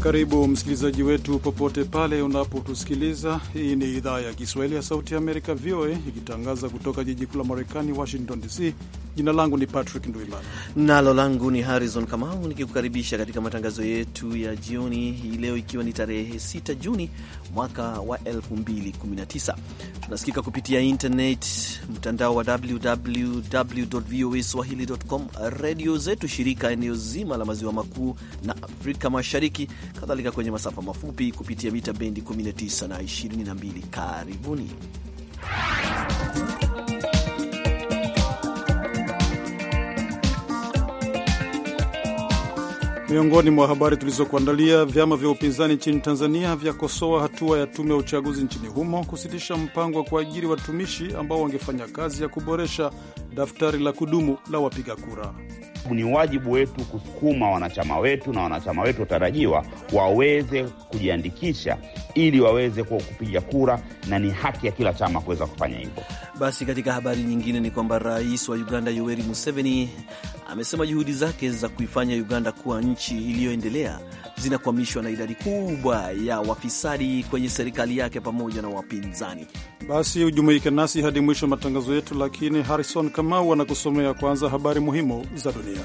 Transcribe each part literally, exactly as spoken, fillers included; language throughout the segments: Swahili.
Karibu msikilizaji wetu popote pale unapotusikiliza. Hii ni idhaa ya Kiswahili ya Sauti ya Amerika, V O A, ikitangaza kutoka jiji kuu la Marekani, Washington D C. Jina langu ni Patrick Ndwimana. Nalo langu ni Harrison Kamau, nikikukaribisha katika matangazo yetu ya jioni hii leo, ikiwa ni tarehe sita Juni mwaka wa elfu mbili kumi na tisa. Tunasikika kupitia internet, mtandao wa w w w dot v o a swahili dot com, radio zetu shirika eneo zima la maziwa makuu na Afrika Mashariki, kadhalika kwenye masafa mafupi kupitia mita bendi kumi na tisa na ishirini na mbili. Karibuni. Miongoni mwa habari tulizokuandalia: vyama vya upinzani nchini Tanzania vyakosoa hatua ya tume ya uchaguzi nchini humo kusitisha mpango wa kuajiri watumishi ambao wangefanya kazi ya kuboresha daftari la kudumu la wapiga kura. Ni wajibu wetu kusukuma wanachama wetu na wanachama wetu watarajiwa waweze kujiandikisha ili waweze kupiga kura, na ni haki ya kila chama kuweza kufanya hivyo. Basi katika habari nyingine ni kwamba rais wa Uganda Yoweri Museveni amesema juhudi zake za kuifanya Uganda kuwa nchi iliyoendelea zinakwamishwa na idadi kubwa ya wafisadi kwenye serikali yake pamoja na wapinzani. Basi ujumuike nasi hadi mwisho matangazo yetu, lakini Harrison Kamau anakusomea kwanza habari muhimu za dunia.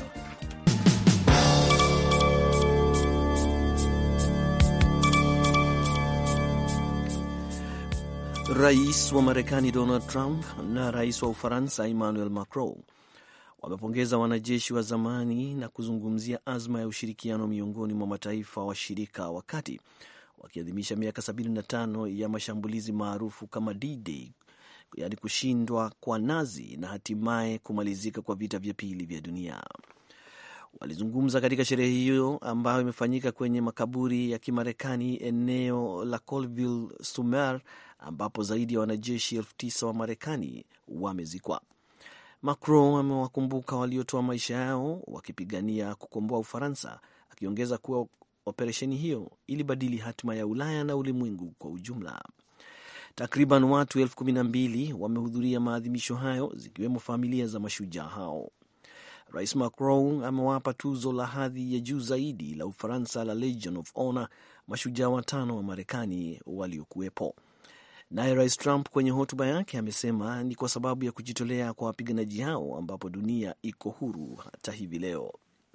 Rais wa Marekani Donald Trump na rais wa Ufaransa Emmanuel Macron wamepongeza wanajeshi wa zamani na kuzungumzia azma ya ushirikiano miongoni mwa mataifa washirika, wakati wakiadhimisha miaka sabini na tano ya mashambulizi maarufu kama D-Day, yaani kushindwa kwa Nazi na hatimaye kumalizika kwa vita vya pili vya dunia. Walizungumza katika sherehe hiyo ambayo imefanyika kwenye makaburi ya Kimarekani eneo la Colville-sur-Mer, ambapo zaidi ya wanajeshi elfu tisa wa Marekani wamezikwa. Macron amewakumbuka waliotoa maisha yao wakipigania kukomboa Ufaransa, akiongeza kuwa operesheni hiyo ilibadili hatima ya Ulaya na ulimwengu kwa ujumla. Takriban watu elfu kumi na mbili wamehudhuria maadhimisho hayo, zikiwemo familia za mashujaa hao. Rais Macron amewapa tuzo la hadhi ya juu zaidi la Ufaransa la Legion of Honor mashujaa watano wa Marekani waliokuwepo. Naye Rais Trump kwenye hotuba yake amesema ni kwa sababu ya kujitolea kwa wapiganaji hao ambapo dunia iko huru hata hivi leo.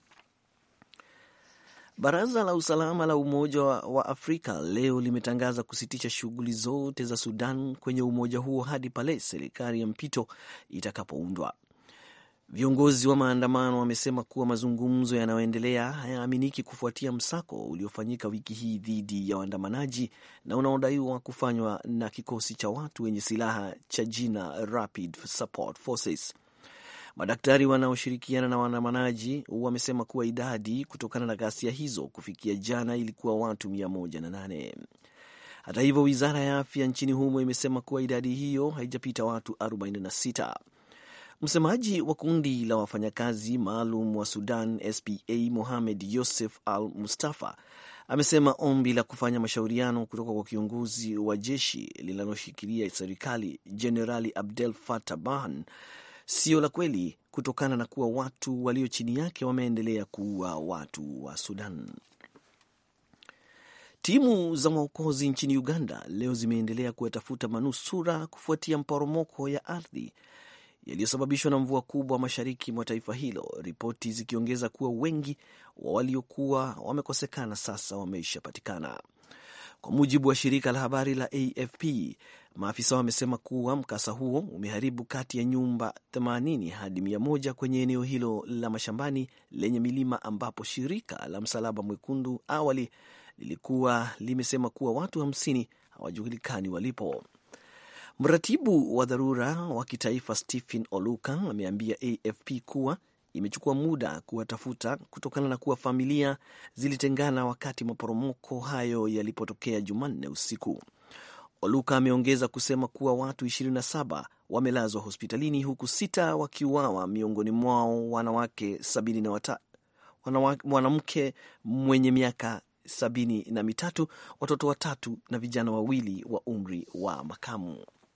Baraza la usalama la Umoja wa Afrika leo limetangaza kusitisha shughuli zote za Sudan kwenye umoja huo hadi pale serikali ya mpito itakapoundwa. Viongozi wa maandamano wamesema kuwa mazungumzo yanayoendelea hayaaminiki kufuatia msako uliofanyika wiki hii dhidi ya waandamanaji na unaodaiwa kufanywa na kikosi cha watu wenye silaha cha jina Rapid Support Forces. Madaktari wanaoshirikiana na waandamanaji wamesema kuwa idadi kutokana na ghasia hizo kufikia jana ilikuwa watu mia moja na nane. Hata hivyo, wizara ya afya nchini humo imesema kuwa idadi hiyo haijapita watu arobaini na sita. Msemaji wa kundi la wafanyakazi maalum wa Sudan S P A Mohamed Yosef Al-Mustafa amesema ombi la kufanya mashauriano kutoka kwa kiongozi wa jeshi linaloshikilia serikali Jenerali Abdel Fattah Burhan sio la kweli, kutokana na kuwa watu walio chini yake wameendelea kuua watu wa Sudan. Timu za maokozi nchini Uganda leo zimeendelea kuwatafuta manusura kufuatia mporomoko ya ardhi yaliyosababishwa na mvua kubwa mashariki mwa taifa hilo, ripoti zikiongeza kuwa wengi wa waliokuwa wamekosekana sasa wameishapatikana. Kwa mujibu wa shirika la habari la A F P, maafisa wamesema kuwa mkasa huo umeharibu kati ya nyumba themanini hadi mia moja kwenye eneo hilo la mashambani lenye milima, ambapo shirika la Msalaba Mwekundu awali lilikuwa limesema kuwa watu hamsini hawajulikani walipo. Mratibu wa dharura wa kitaifa Stephen Oluka ameambia A F P kuwa imechukua muda kuwatafuta kutokana na kuwa familia zilitengana wakati maporomoko hayo yalipotokea Jumanne usiku. Oluka ameongeza kusema kuwa watu ishirini na saba wamelazwa hospitalini huku sita wakiuawa, miongoni mwao wanawake sabini na watatu, mwanamke mwenye miaka sabini na mitatu, watoto watatu na vijana wawili wa umri wa makamu.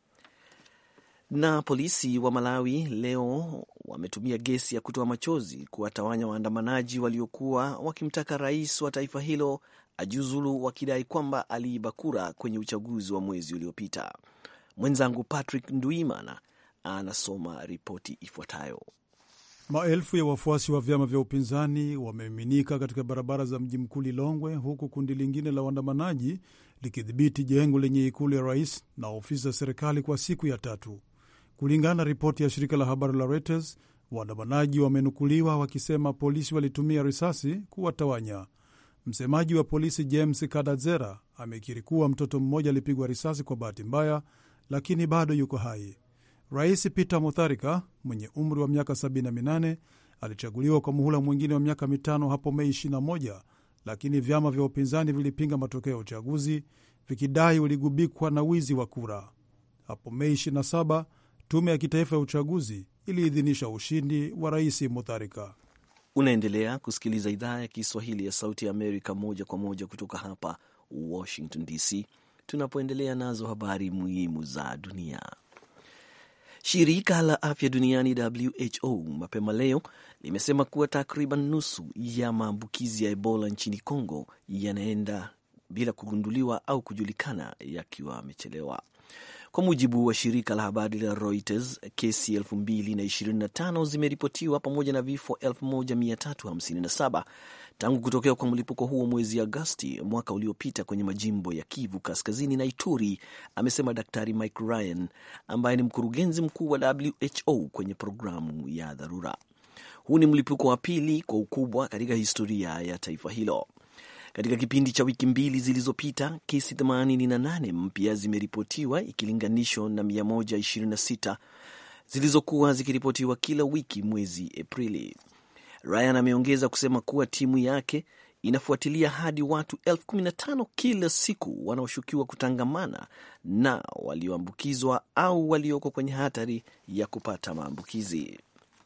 Na polisi wa Malawi leo wametumia gesi ya kutoa machozi kuwatawanya waandamanaji waliokuwa wakimtaka rais wa taifa hilo ajiuzulu, wakidai kwamba aliiba kura kwenye uchaguzi wa mwezi uliopita. Mwenzangu Patrick Nduimana anasoma ripoti ifuatayo. Maelfu ya wafuasi wa vyama vya upinzani wamemiminika katika barabara za mji mkuu Lilongwe, huku kundi lingine la waandamanaji likidhibiti jengo lenye ikulu ya rais na ofisi za serikali kwa siku ya tatu. Kulingana na ripoti ya shirika la habari la Reuters, waandamanaji wamenukuliwa wakisema polisi walitumia risasi kuwatawanya. Msemaji wa polisi James Kadazera amekiri kuwa mtoto mmoja alipigwa risasi kwa bahati mbaya, lakini bado yuko hai. Rais Peter Mutharika mwenye umri wa miaka sabini na minane alichaguliwa kwa muhula mwingine wa miaka mitano hapo Mei ishirini na moja, lakini vyama vya upinzani vilipinga matokeo ya uchaguzi vikidai uligubikwa na wizi wa kura. Hapo Mei ishirini na saba, tume ya kitaifa ya uchaguzi iliidhinisha ushindi wa Rais Mutharika. Unaendelea kusikiliza idhaa ya Kiswahili ya Sauti ya Amerika moja kwa moja kutoka hapa Washington D C, tunapoendelea nazo habari muhimu za dunia. Shirika la afya duniani W H O mapema leo limesema kuwa takriban nusu ya maambukizi ya Ebola nchini Kongo yanaenda bila kugunduliwa au kujulikana yakiwa amechelewa. Kwa mujibu wa shirika la habari la Reuters, kesi elfu mbili na ishirini na tano zimeripotiwa pamoja na vifo elfu moja mia tatu hamsini na saba tangu kutokea kwa mlipuko huo mwezi Agosti mwaka uliopita kwenye majimbo ya Kivu Kaskazini na Ituri, amesema Daktari Mike Ryan ambaye ni mkurugenzi mkuu wa W H O kwenye programu ya dharura. Huu ni mlipuko wa pili kwa ukubwa katika historia ya taifa hilo. Katika kipindi cha wiki mbili zilizopita, kesi themanini na nane mpya zimeripotiwa ikilinganishwa na mia moja ishirini na sita zilizokuwa zikiripotiwa kila wiki mwezi Aprili. Ryan ameongeza kusema kuwa timu yake inafuatilia hadi watu elfu kumi na tano kila siku wanaoshukiwa kutangamana na walioambukizwa au walioko kwenye hatari ya kupata maambukizi.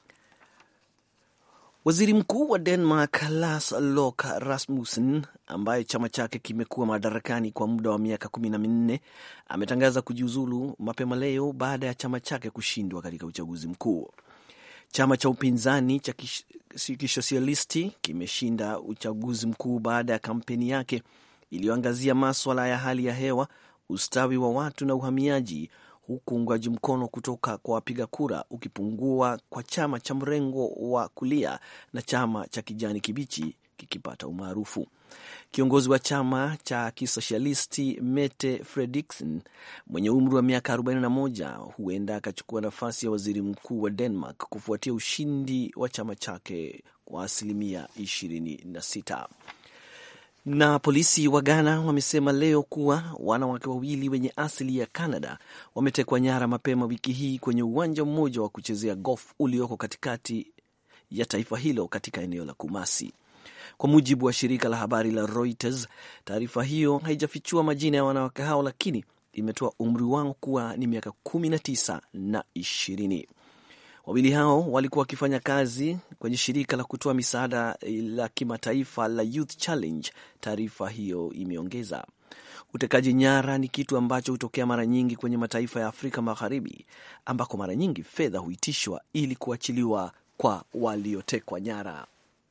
Waziri Mkuu wa Denmark Lars Løkke Rasmussen, ambaye chama chake kimekuwa madarakani kwa muda wa miaka kumi na minne, ametangaza kujiuzulu mapema leo baada ya chama chake kushindwa katika uchaguzi mkuu. Chama cha upinzani cha kisosialisti kimeshinda uchaguzi mkuu baada ya kampeni yake iliyoangazia maswala ya hali ya hewa, ustawi wa watu na uhamiaji, huku uungwaji mkono kutoka kwa wapiga kura ukipungua kwa chama cha mrengo wa kulia na chama cha kijani kibichi kikipata umaarufu. Kiongozi wa chama cha kisosialisti Mette Frederiksen mwenye umri wa miaka arobaini na moja huenda akachukua nafasi ya waziri mkuu wa Denmark kufuatia ushindi wa chama chake kwa asilimia ishirini na sita. Na polisi wa Ghana wamesema leo kuwa wanawake wawili wenye asili ya Canada wametekwa nyara mapema wiki hii kwenye uwanja mmoja wa kuchezea golf ulioko katikati ya taifa hilo katika eneo la Kumasi. Kwa mujibu wa shirika la habari la Reuters, taarifa hiyo haijafichua majina ya wanawake hao, lakini imetoa umri wao kuwa ni miaka kumi na tisa na ishirini. Wawili hao walikuwa wakifanya kazi kwenye shirika la kutoa misaada la kimataifa la Youth Challenge, taarifa hiyo imeongeza. Utekaji nyara ni kitu ambacho hutokea mara nyingi kwenye mataifa ya Afrika Magharibi, ambako mara nyingi fedha huitishwa ili kuachiliwa kwa waliotekwa nyara.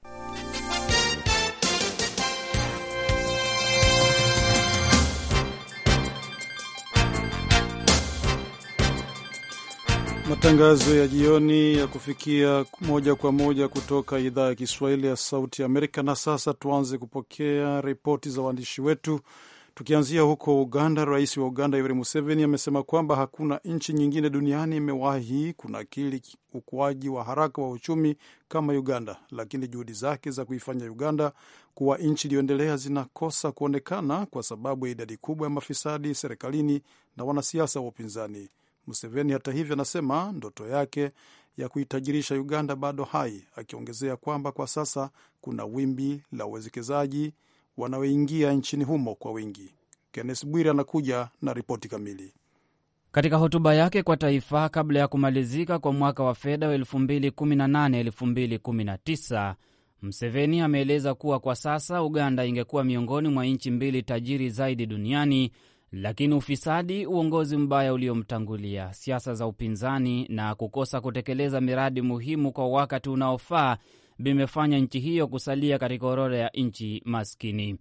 Matangazo ya jioni ya kufikia moja kwa moja kutoka idhaa ya Kiswahili ya Sauti Amerika. Na sasa tuanze kupokea ripoti za waandishi wetu. Tukianzia huko Uganda, rais wa Uganda Yoweri Museveni amesema kwamba hakuna nchi nyingine duniani imewahi kunakili ukuaji wa haraka wa uchumi kama Uganda, lakini juhudi zake za kuifanya Uganda kuwa nchi iliyoendelea zinakosa kuonekana kwa sababu ya idadi kubwa ya mafisadi serikalini na wanasiasa wa upinzani. Museveni hata hivyo anasema ndoto yake ya kuitajirisha Uganda bado hai, akiongezea kwamba kwa sasa kuna wimbi la uwekezaji wanaoingia nchini humo kwa wingi. Kenneth Bwire anakuja na ripoti kamili. Katika hotuba yake kwa taifa kabla ya kumalizika kwa mwaka wa fedha wa elfu mbili kumi na nane elfu mbili kumi na tisa, Museveni ameeleza kuwa kwa sasa Uganda ingekuwa miongoni mwa nchi mbili tajiri zaidi duniani, lakini ufisadi, uongozi mbaya uliomtangulia, siasa za upinzani na kukosa kutekeleza miradi muhimu kwa wakati unaofaa vimefanya nchi hiyo kusalia katika orodha ya nchi maskini.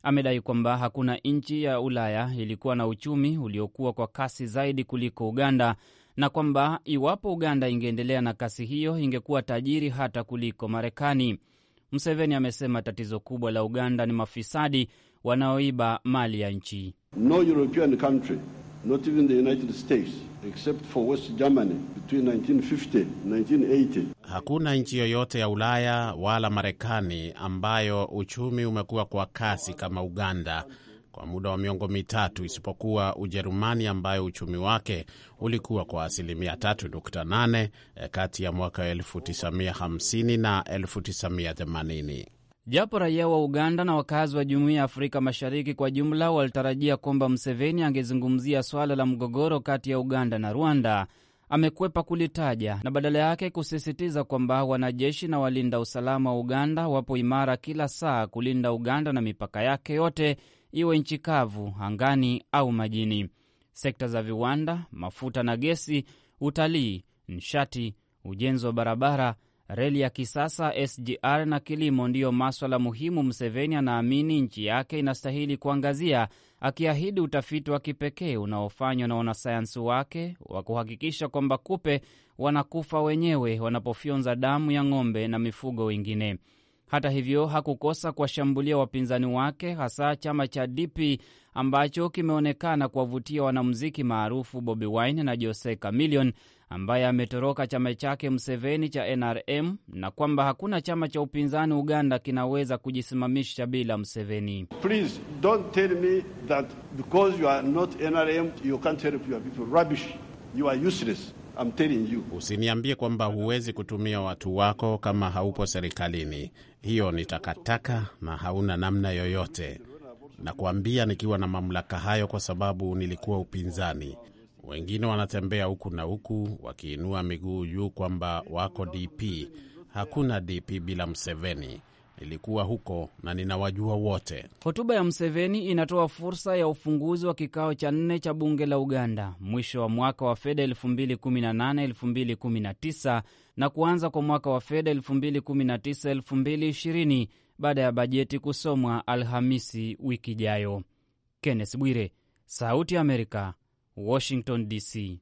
Amedai kwamba hakuna nchi ya Ulaya ilikuwa na uchumi uliokuwa kwa kasi zaidi kuliko Uganda, na kwamba iwapo Uganda ingeendelea na kasi hiyo ingekuwa tajiri hata kuliko Marekani. Museveni amesema tatizo kubwa la Uganda ni mafisadi wanaoiba mali ya nchi. No European country, not even the United States, except for West Germany between nineteen fifty and nineteen eighty. Hakuna nchi yoyote ya Ulaya wala Marekani ambayo uchumi umekuwa kwa kasi kama Uganda kwa muda wa miongo mitatu, isipokuwa Ujerumani ambayo uchumi wake ulikuwa kwa asilimia tatu nukta nane kati ya mwaka elfu tisa mia hamsini na elfu tisa mia themanini. Japo raia wa Uganda na wakazi wa Jumuiya ya Afrika Mashariki kwa jumla walitarajia kwamba Museveni angezungumzia swala la mgogoro kati ya Uganda na Rwanda, amekwepa kulitaja na badala yake kusisitiza kwamba wanajeshi na walinda usalama wa Uganda wapo imara kila saa kulinda Uganda na mipaka yake yote, iwe nchi kavu, angani au majini. Sekta za viwanda, mafuta na gesi, utalii, nishati, ujenzi wa barabara, reli ya kisasa, S G R na kilimo ndiyo maswala muhimu Museveni anaamini nchi yake inastahili kuangazia, akiahidi utafiti wa kipekee unaofanywa na wanasayansi wake wa kuhakikisha kwamba kupe wanakufa wenyewe wanapofyonza damu ya ng'ombe na mifugo wengine. Hata hivyo hakukosa kuwashambulia wapinzani wake, hasa chama cha D P ambacho kimeonekana kuwavutia wanamuziki maarufu Bobi Wine na Jose Chameleone ambaye ametoroka chama chake Museveni cha N R M, na kwamba hakuna chama cha upinzani Uganda kinaweza kujisimamisha bila Museveni. Please don't tell me that because you are not N R M you can't help your people. Rubbish. You are useless. I'm telling you. Usiniambie kwamba huwezi kutumia watu wako kama haupo serikalini. Hiyo ni takataka na hauna namna yoyote. Nakuambia nikiwa na mamlaka hayo kwa sababu nilikuwa upinzani. Wengine wanatembea huku na huku wakiinua miguu juu kwamba wako D P. Hakuna D P bila Museveni. Nilikuwa huko na ninawajua wote. Hotuba ya Museveni inatoa fursa ya ufunguzi wa kikao cha nne cha bunge la Uganda mwisho wa mwaka wa fedha elfu mbili kumi na nane elfu mbili kumi na tisa na kuanza kwa mwaka wa fedha elfu mbili kumi na tisa elfu mbili ishirini baada ya bajeti kusomwa Alhamisi wiki ijayo. Kenneth Bwire, Sauti ya Amerika, Washington D C.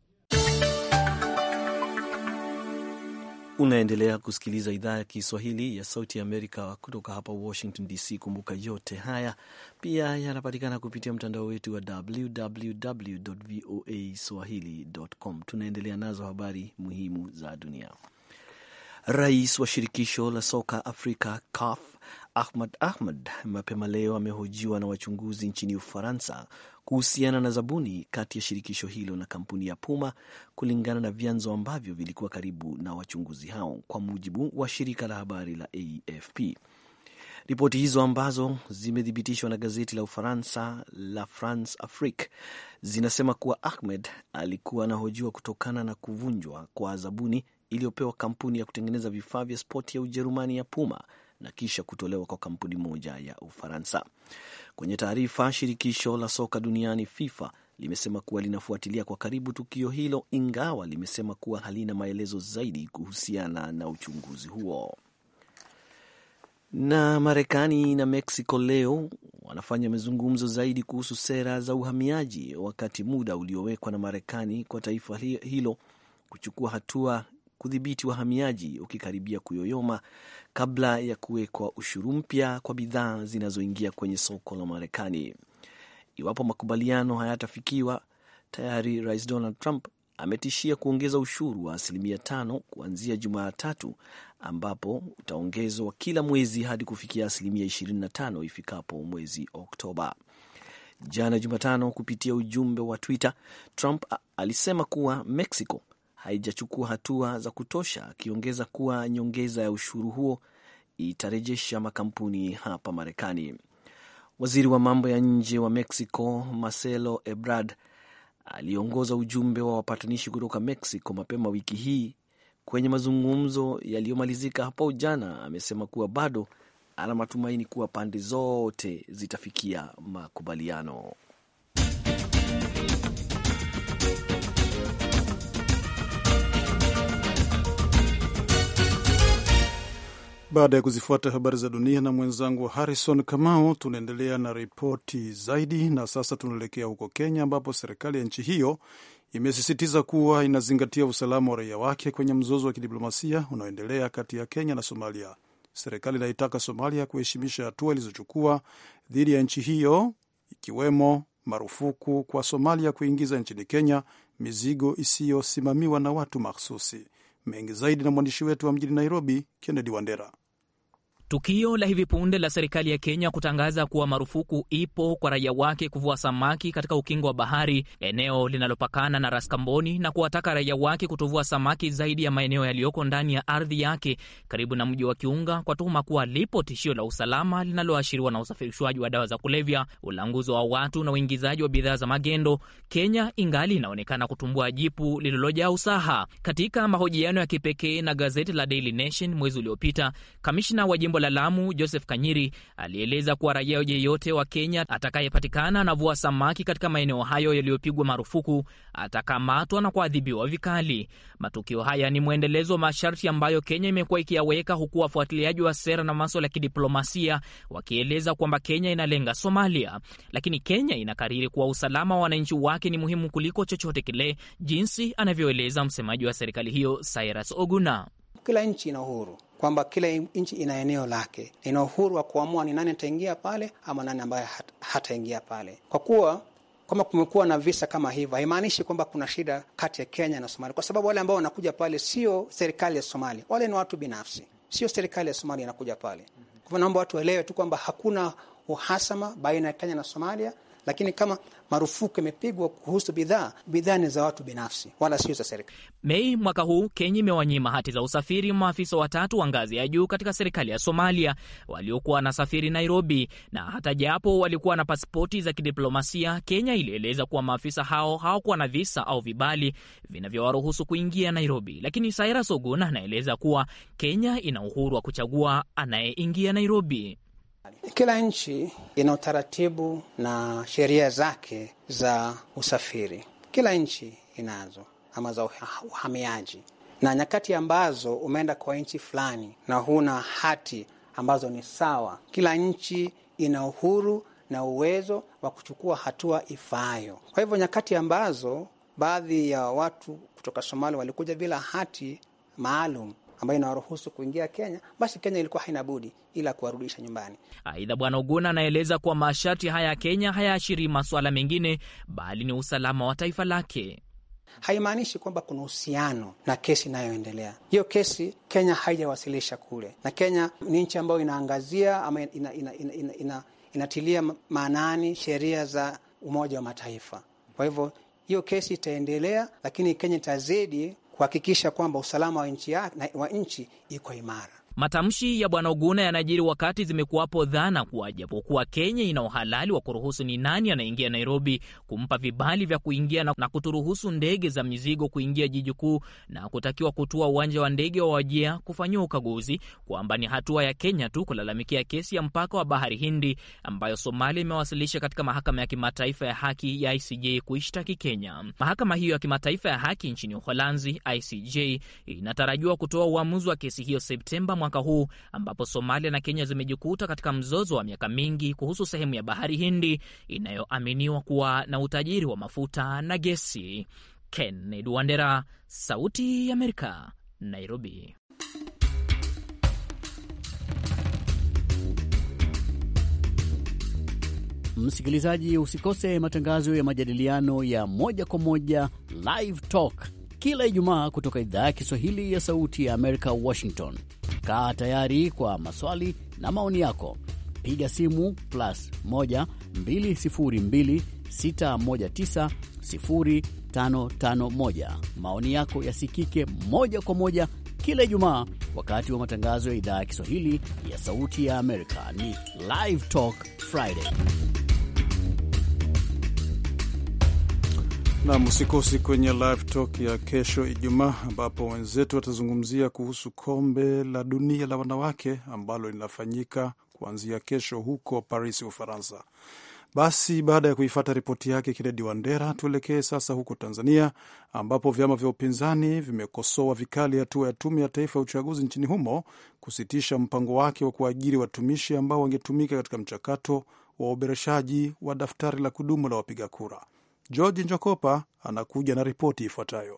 Unaendelea kusikiliza idhaa ya Kiswahili ya Sauti ya Amerika kutoka hapa Washington D C. Kumbuka yote haya pia yanapatikana kupitia mtandao wetu wa double-u double-u double-u dot voa swahili dot com. Tunaendelea nazo habari muhimu za dunia. Rais wa shirikisho la soka Afrika C A F Ahmad Ahmad mapema leo amehojiwa na wachunguzi nchini Ufaransa kuhusiana na zabuni kati ya shirikisho hilo na kampuni ya Puma, kulingana na vyanzo ambavyo vilikuwa karibu na wachunguzi hao, kwa mujibu wa shirika la habari la A F P. Ripoti hizo ambazo zimethibitishwa na gazeti la Ufaransa la France Afrique zinasema kuwa Ahmed alikuwa anahojiwa kutokana na kuvunjwa kwa zabuni iliyopewa kampuni ya kutengeneza vifaa vya spoti ya Ujerumani ya Puma na kisha kutolewa kwa kampuni moja ya Ufaransa. Kwenye taarifa, shirikisho la soka duniani FIFA limesema kuwa linafuatilia kwa karibu tukio hilo, ingawa limesema kuwa halina maelezo zaidi kuhusiana na uchunguzi huo. Na Marekani na Mexico leo wanafanya mazungumzo zaidi kuhusu sera za uhamiaji, wakati muda uliowekwa na Marekani kwa taifa hilo kuchukua hatua kudhibiti wahamiaji ukikaribia kuyoyoma kabla ya kuwekwa ushuru mpya kwa bidhaa zinazoingia kwenye soko la Marekani. Iwapo makubaliano hayatafikiwa, tayari Rais Donald Trump ametishia kuongeza ushuru wa asilimia tano kuanzia Jumatatu, ambapo utaongezwa kila mwezi hadi kufikia asilimia ishirini na tano ifikapo mwezi Oktoba. Jana Jumatano, kupitia ujumbe wa Twitter, Trump alisema kuwa Mexico haijachukua hatua za kutosha, akiongeza kuwa nyongeza ya ushuru huo itarejesha makampuni hapa Marekani. Waziri wa mambo ya nje wa Mexico Marcelo Ebrard aliongoza ujumbe wa wapatanishi kutoka Mexico mapema wiki hii kwenye mazungumzo yaliyomalizika hapo jana. Amesema kuwa bado ana matumaini kuwa pande zote zitafikia makubaliano. Baada ya kuzifuata habari za dunia na mwenzangu Harrison Kamau, tunaendelea na ripoti zaidi, na sasa tunaelekea huko Kenya ambapo serikali ya nchi hiyo imesisitiza kuwa inazingatia usalama wa raia wake kwenye mzozo wa kidiplomasia unaoendelea kati ya Kenya na Somalia. Serikali inaitaka Somalia kuheshimisha hatua ilizochukua dhidi ya nchi hiyo, ikiwemo marufuku kwa Somalia kuingiza nchini Kenya mizigo isiyosimamiwa na watu mahsusi. Mengi zaidi na mwandishi wetu wa mjini Nairobi, Kennedy Wandera. Tukio la hivi punde la serikali ya Kenya kutangaza kuwa marufuku ipo kwa raia wake kuvua samaki katika ukingo wa bahari, eneo linalopakana na Raskamboni, na kuwataka raia wake kutovua samaki zaidi ya maeneo yaliyoko ndani ya ardhi yake karibu na mji wa Kiunga, kwa tuhuma kuwa lipo tishio la usalama linaloashiriwa na usafirishwaji wa dawa za kulevya, ulanguzi wa watu na uingizaji wa bidhaa za magendo. Kenya ingali inaonekana kutumbua jipu lililojaa usaha. Katika mahojiano ya kipekee na gazeti la Daily Nation mwezi uliopita, kamishna wa jimbo la Lamu Joseph Kanyiri alieleza kuwa raia yeyote wa Kenya atakayepatikana anavua samaki katika maeneo hayo yaliyopigwa marufuku atakamatwa na kuadhibiwa vikali. Matukio haya ni mwendelezo wa masharti ambayo Kenya imekuwa ikiyaweka, huku wafuatiliaji wa sera na masuala ya kidiplomasia wakieleza kwamba Kenya inalenga Somalia. Lakini Kenya inakariri kuwa usalama wa wananchi wake ni muhimu kuliko chochote kile, jinsi anavyoeleza msemaji wa serikali hiyo Cyrus Oguna. Kila nchi ina uhuru, kwamba kila nchi ina eneo lake, ina uhuru wa kuamua ni nani ataingia pale ama nani ambaye hataingia pale. Kwa kuwa kama kumekuwa na visa kama hivyo, haimaanishi kwamba kuna shida kati ya Kenya na Somalia, kwa sababu wale ambao wanakuja pale sio serikali ya Somalia, wale ni watu binafsi, sio serikali ya Somalia inakuja pale. Kwa hivyo naomba watu waelewe tu kwamba hakuna uhasama baina ya Kenya na Somalia, lakini kama marufuku imepigwa kuhusu bidhaa, bidhaa ni za watu binafsi wala sio za serikali. Mei mwaka huu Kenya imewanyima hati za usafiri maafisa watatu wa ngazi ya juu katika serikali ya Somalia waliokuwa wanasafiri Nairobi, na hata japo walikuwa na pasipoti za kidiplomasia, Kenya ilieleza kuwa maafisa hao hawakuwa na visa au vibali vinavyowaruhusu kuingia Nairobi. Lakini Cyrus Oguna anaeleza kuwa Kenya ina uhuru wa kuchagua anayeingia Nairobi. Kila nchi ina utaratibu na sheria zake za usafiri. Kila nchi inazo, ama za uhamiaji. Na nyakati ambazo umeenda kwa nchi fulani na huna hati ambazo ni sawa, kila nchi ina uhuru na uwezo wa kuchukua hatua ifaayo. Kwa hivyo nyakati ambazo baadhi ya watu kutoka Somalia walikuja bila hati maalum ambayo inawaruhusu kuingia Kenya, basi Kenya ilikuwa haina budi ila kuwarudisha nyumbani. Aidha, Bwana Oguna anaeleza kuwa masharti haya ya Kenya hayaashiri masuala mengine, bali ni usalama wa taifa lake. Haimaanishi kwamba kuna uhusiano na kesi inayoendelea. Hiyo kesi Kenya haijawasilisha kule, na Kenya ni nchi ambayo inaangazia ama ina, ina, ina, ina, ina, inatilia maanani sheria za Umoja wa Mataifa. Kwa hivyo hiyo kesi itaendelea, lakini Kenya itazidi kuhakikisha kwamba usalama wa nchi wa nchi iko imara. Matamshi ya Bwana Oguna yanajiri wakati zimekuwapo dhana kuwa japokuwa Kenya ina uhalali wa kuruhusu ni nani anaingia Nairobi, kumpa vibali vya kuingia na kuturuhusu ndege za mizigo kuingia jiji kuu na kutakiwa kutua uwanja wa ndege wa Wajir kufanyiwa ukaguzi, kwamba ni hatua ya Kenya tu kulalamikia kesi ya mpaka wa Bahari Hindi ambayo Somalia imewasilisha katika mahakama ya kimataifa ya haki ya I C J kuishtaki Kenya. Mahakama hiyo ya kimataifa ya haki nchini Uholanzi, I C J, inatarajiwa kutoa uamuzi wa kesi hiyo Septemba mwaka huu, ambapo Somalia na Kenya zimejikuta katika mzozo wa miaka mingi kuhusu sehemu ya Bahari Hindi inayoaminiwa kuwa na utajiri wa mafuta na gesi. Kennedy Wandera, Sauti ya Amerika, Nairobi. Msikilizaji, usikose matangazo ya majadiliano ya moja kwa moja Live Talk kila Ijumaa kutoka idhaa ya Kiswahili ya Sauti ya Amerika, Washington. Kaa tayari kwa maswali na maoni yako. Piga simu plus moja mbili sifuri mbili sita moja tisa sifuri tano tano moja. Maoni yako yasikike moja kwa moja kila Ijumaa wakati wa matangazo ya idhaa ya Kiswahili ya Sauti ya Amerika. Ni Live Talk Friday. Na msikosi kwenye Live Talk ya kesho Ijumaa, ambapo wenzetu watazungumzia kuhusu kombe la dunia la wanawake ambalo linafanyika kuanzia kesho huko Paris, Ufaransa. Basi baada ya kuifuata ripoti yake Kennedy Wandera, tuelekee sasa huko Tanzania, ambapo vyama vya upinzani vimekosoa vikali hatua ya Tume ya Taifa ya Uchaguzi nchini humo kusitisha mpango wake wa kuajiri watumishi ambao wangetumika katika mchakato wa uboreshaji wa daftari la kudumu la wapiga kura. George Njokopa anakuja na ripoti ifuatayo.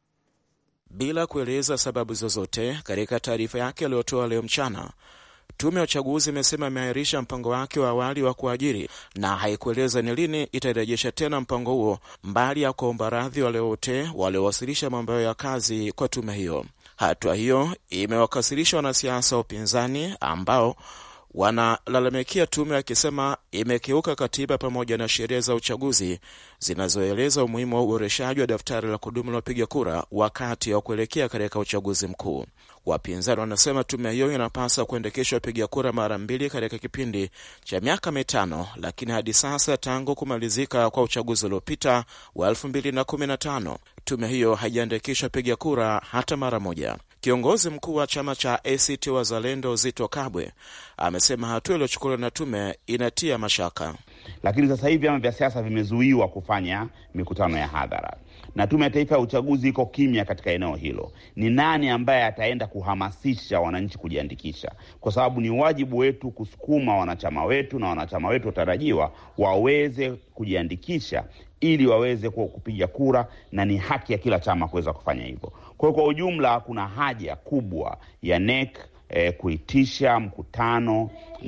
Bila kueleza sababu zozote, katika taarifa yake aliyotoa leo mchana, Tume ya Uchaguzi imesema imeahirisha mpango wake wa awali wa kuajiri na haikueleza ni lini itarejesha tena mpango huo, mbali ya kuomba radhi wale wote waliowasilisha mambo ya kazi kwa tume hiyo. Hatua hiyo imewakasirisha wanasiasa wa upinzani ambao wanalalamikia tume akisema imekiuka katiba pamoja na sheria za uchaguzi zinazoeleza umuhimu wa uboreshaji wa daftari la kudumu la wapiga kura wakati wa kuelekea katika uchaguzi mkuu. Wapinzani wanasema tume hiyo inapaswa kuendekesha wapiga kura mara mbili katika kipindi cha miaka mitano, lakini hadi sasa tangu kumalizika kwa uchaguzi uliopita wa elfu mbili na kumi na tano tume hiyo haijaandikisha wapiga kura hata mara moja. Kiongozi mkuu wa chama cha A C T Wazalendo Zitto Kabwe amesema hatua iliyochukuliwa na tume inatia mashaka. Lakini sasa hivi vyama vya siasa vimezuiwa kufanya mikutano ya hadhara, na Tume ya Taifa ya Uchaguzi iko kimya katika eneo hilo. Ni nani ambaye ataenda kuhamasisha wananchi kujiandikisha? Kwa sababu ni wajibu wetu kusukuma wanachama wetu na wanachama wetu watarajiwa waweze kujiandikisha ili waweze kupiga kura, na ni haki ya kila chama kuweza kufanya hivyo. Kwa hiyo kwa ujumla kuna haja kubwa ya N E C eh, kuitisha mkutano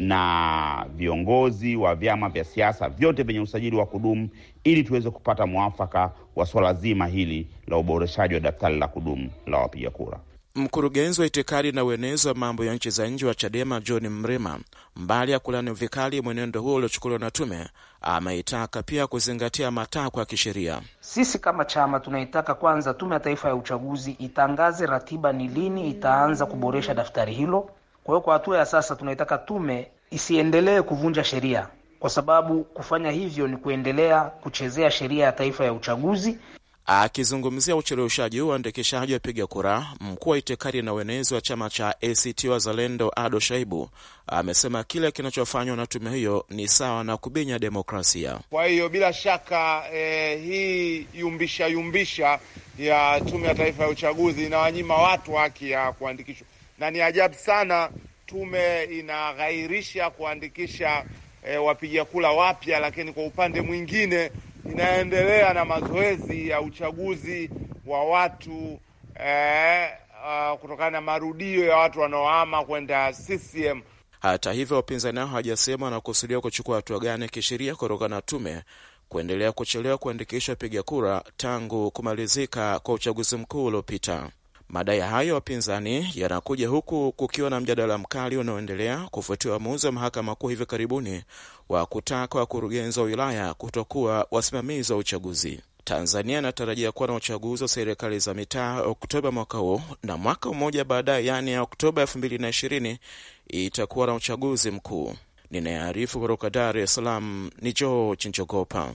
na viongozi wa vyama vya siasa vyote vyenye usajili wa kudumu ili tuweze kupata mwafaka wa swala zima hili la uboreshaji wa daftari la kudumu la wapiga kura. Mkurugenzi wa itikadi na uenezi wa mambo ya nchi za nje wa Chadema John Mrema, mbali ya kulani vikali mwenendo huo uliochukuliwa na tume, ameitaka pia kuzingatia matakwa ya kisheria. Sisi kama chama tunaitaka kwanza Tume ya Taifa ya Uchaguzi itangaze ratiba ni lini itaanza kuboresha daftari hilo. Kwa hiyo kwa hatua ya sasa tunaitaka tume isiendelee kuvunja sheria, kwa sababu kufanya hivyo ni kuendelea kuchezea sheria ya Taifa ya Uchaguzi. Akizungumzia ucheleweshaji wa uandikishaji wa piga kura, mkuu wa itikadi na uenezi wa chama cha A C T Wazalendo Ado Shaibu amesema kile kinachofanywa na tume hiyo ni sawa na kubinya demokrasia. Kwa hiyo bila shaka eh, hii yumbisha yumbisha ya Tume ya Taifa ya Uchaguzi inawanyima watu haki ya kuandikishwa, na ni ajabu sana tume inaghairisha kuandikisha eh, wapiga kura wapya, lakini kwa upande mwingine inaendelea na mazoezi ya uchaguzi wa watu eh, uh, kutokana na marudio ya watu wanaohama kwenda C C M. Hata hivyo, wapinzani hao hawajasema wanakusudia kuchukua hatua gani kisheria kutokana na tume kuendelea kuchelewa kuandikisha wapiga kura tangu kumalizika kwa uchaguzi mkuu uliopita. Madai hayo wapinzani yanakuja huku kukiwa na mjadala mkali unaoendelea kufuatia uamuzi wa mahakama kuu hivi karibuni wa kutaka wakurugenzi wa wilaya kutokuwa wasimamizi wa uchaguzi. Tanzania inatarajia kuwa na uchaguzi wa serikali za mitaa Oktoba mwaka huu, na mwaka mmoja baadaye, yani Oktoba elfu mbili na ishirini, itakuwa na uchaguzi mkuu. Ninaarifu kutoka Dar es Salaam ni George Njogopa.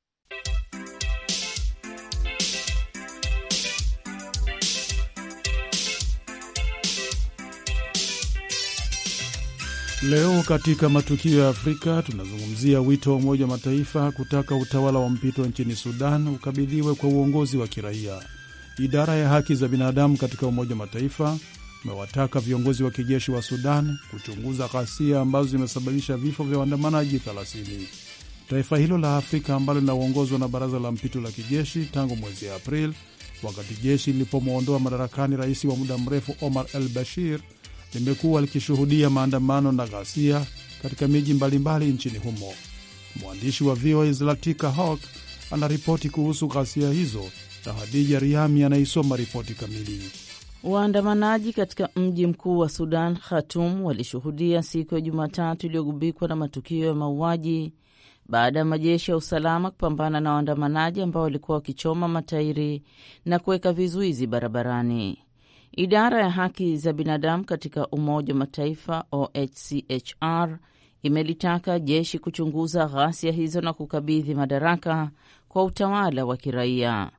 Leo katika matukio ya Afrika tunazungumzia wito wa Umoja wa Mataifa kutaka utawala wa mpito nchini Sudan ukabidhiwe kwa uongozi wa kiraia. Idara ya haki za binadamu katika Umoja wa Mataifa umewataka viongozi wa kijeshi wa Sudan kuchunguza ghasia ambazo zimesababisha vifo vya waandamanaji thelathini. Taifa hilo la Afrika ambalo linaongozwa na baraza la mpito la kijeshi tangu mwezi Aprili, wakati jeshi lilipomwondoa madarakani rais wa muda mrefu Omar el-Bashir, limekuwa likishuhudia maandamano na ghasia katika miji mbalimbali nchini humo. Mwandishi wa V O A Zlatika Hawk anaripoti kuhusu ghasia hizo, na Hadija Riami anaisoma ripoti kamili. Waandamanaji katika mji mkuu wa Sudan, Khartoum, walishuhudia siku ya Jumatatu iliyogubikwa na matukio ya mauaji baada ya majeshi ya usalama kupambana na waandamanaji ambao walikuwa wakichoma matairi na kuweka vizuizi barabarani. Idara ya haki za binadamu katika Umoja wa Mataifa O H C H R imelitaka jeshi kuchunguza ghasia hizo na kukabidhi madaraka kwa utawala wa kiraia.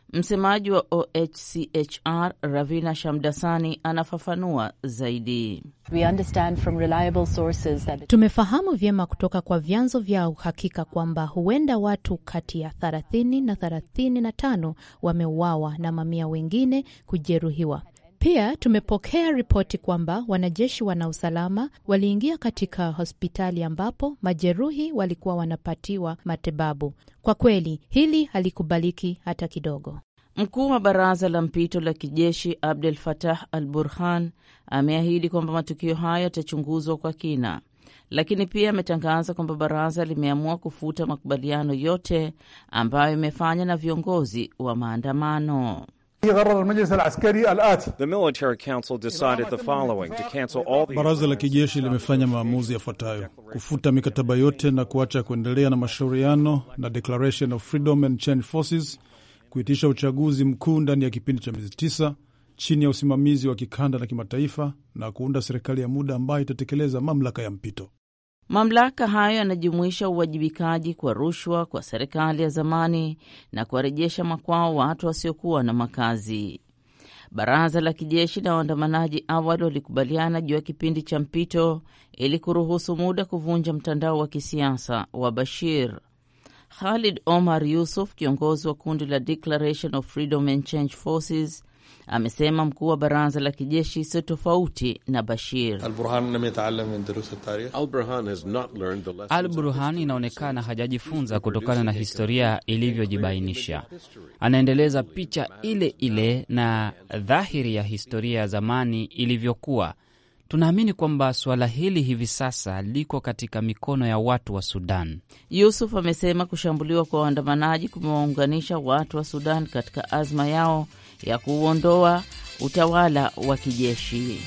Msemaji wa O H C H R Ravina Shamdasani anafafanua zaidi. We understand from reliable sources that... Tumefahamu vyema kutoka kwa vyanzo vya uhakika kwamba huenda watu kati ya thelathini na thelathini na tano wameuawa na mamia wengine kujeruhiwa. Pia tumepokea ripoti kwamba wanajeshi wana usalama waliingia katika hospitali ambapo majeruhi walikuwa wanapatiwa matibabu. Kwa kweli hili halikubaliki hata kidogo. Mkuu wa baraza la mpito la kijeshi Abdel Fattah al-Burhan ameahidi kwamba matukio hayo yatachunguzwa kwa kina, lakini pia ametangaza kwamba baraza limeamua kufuta makubaliano yote ambayo imefanya na viongozi wa maandamano. Baraza la kijeshi limefanya maamuzi yafuatayo: kufuta mikataba yote na kuacha kuendelea na mashauriano na Declaration of Freedom and Change Forces, kuitisha uchaguzi mkuu ndani ya kipindi cha miezi tisa chini ya usimamizi wa kikanda na kimataifa, na kuunda serikali ya muda ambayo itatekeleza mamlaka ya mpito. Mamlaka hayo yanajumuisha uwajibikaji kwa rushwa kwa serikali ya zamani na kuwarejesha makwao watu wasiokuwa na makazi. Baraza la kijeshi na waandamanaji awali walikubaliana juu ya kipindi cha mpito ili kuruhusu muda kuvunja mtandao wa kisiasa wa Bashir. Khalid Omar Yusuf, kiongozi wa kundi la Declaration of Freedom and Change Forces, amesema mkuu wa baraza la kijeshi sio tofauti na Bashir. Al-Burhan inaonekana hajajifunza kutokana na historia ilivyojibainisha. Anaendeleza picha ile ile na dhahiri ya historia ya zamani ilivyokuwa. Tunaamini kwamba suala hili hivi sasa liko katika mikono ya watu wa Sudan. Yusuf amesema kushambuliwa kwa waandamanaji kumewaunganisha watu wa Sudan katika azma yao ya kuondoa utawala wa kijeshi.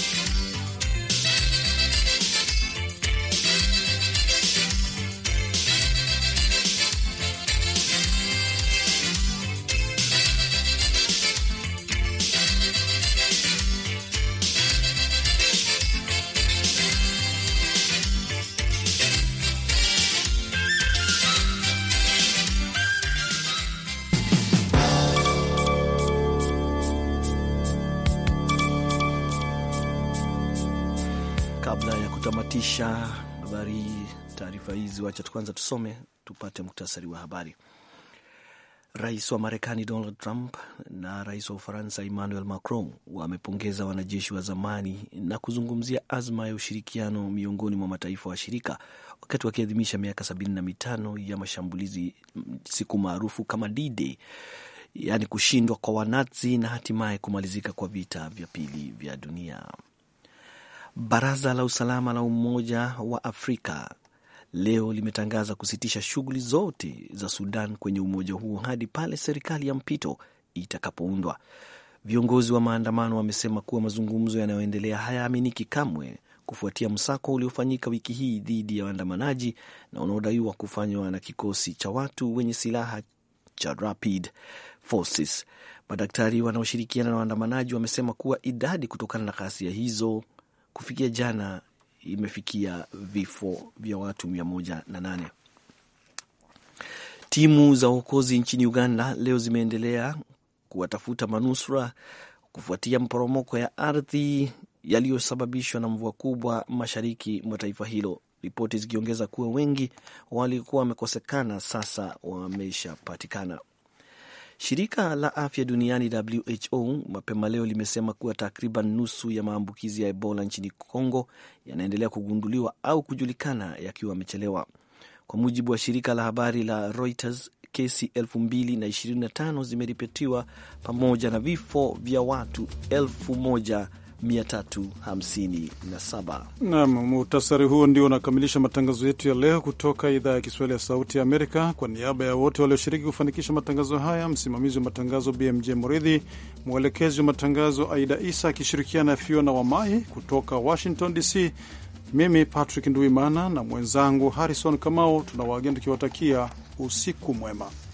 Kabla ya kutamatisha habari taarifa hizi, wacha kwanza tusome tupate muktasari wa habari. Rais wa Marekani Donald Trump na rais wa Ufaransa Emmanuel Macron wamepongeza wanajeshi wa zamani na kuzungumzia azma ya ushirikiano miongoni mwa mataifa wa shirika wakati wakiadhimisha miaka sabini na mitano ya mashambulizi, siku maarufu kama D-Day, yaani kushindwa kwa Wanazi na hatimaye kumalizika kwa vita vya pili vya dunia. Baraza la usalama la Umoja wa Afrika leo limetangaza kusitisha shughuli zote za Sudan kwenye umoja huo hadi pale serikali ya mpito itakapoundwa. Viongozi wa maandamano wamesema kuwa mazungumzo yanayoendelea hayaaminiki kamwe kufuatia msako uliofanyika wiki hii dhidi ya waandamanaji na unaodaiwa kufanywa na kikosi cha watu wenye silaha cha Rapid Forces. Madaktari wanaoshirikiana na waandamanaji wamesema kuwa idadi kutokana na ghasia hizo kufikia jana imefikia vifo vya watu mia moja na nane. Timu za uokozi nchini Uganda leo zimeendelea kuwatafuta manusura kufuatia maporomoko ya ardhi yaliyosababishwa na mvua kubwa mashariki mwa taifa hilo, ripoti zikiongeza kuwa wengi walikuwa wamekosekana sasa wameshapatikana. Shirika la afya duniani W H O mapema leo limesema kuwa takriban nusu ya maambukizi ya Ebola nchini Kongo yanaendelea kugunduliwa au kujulikana yakiwa yamechelewa. Kwa mujibu wa shirika la habari la Reuters, kesi elfu mbili na ishirini na tano zimeripotiwa pamoja na vifo vya watu elfu moja mia tatu hamsini na saba. Naam, muhtasari huo ndio unakamilisha matangazo yetu ya leo kutoka idhaa ya Kiswahili ya Sauti ya Amerika. Kwa niaba ya wote walioshiriki kufanikisha matangazo haya, msimamizi wa matangazo B M J Muridhi, mwelekezi wa matangazo Aida Isa akishirikiana na Fiona Wamai kutoka Washington D C, mimi Patrick Nduimana na mwenzangu Harrison Kamau tunawageni tukiwatakia usiku mwema.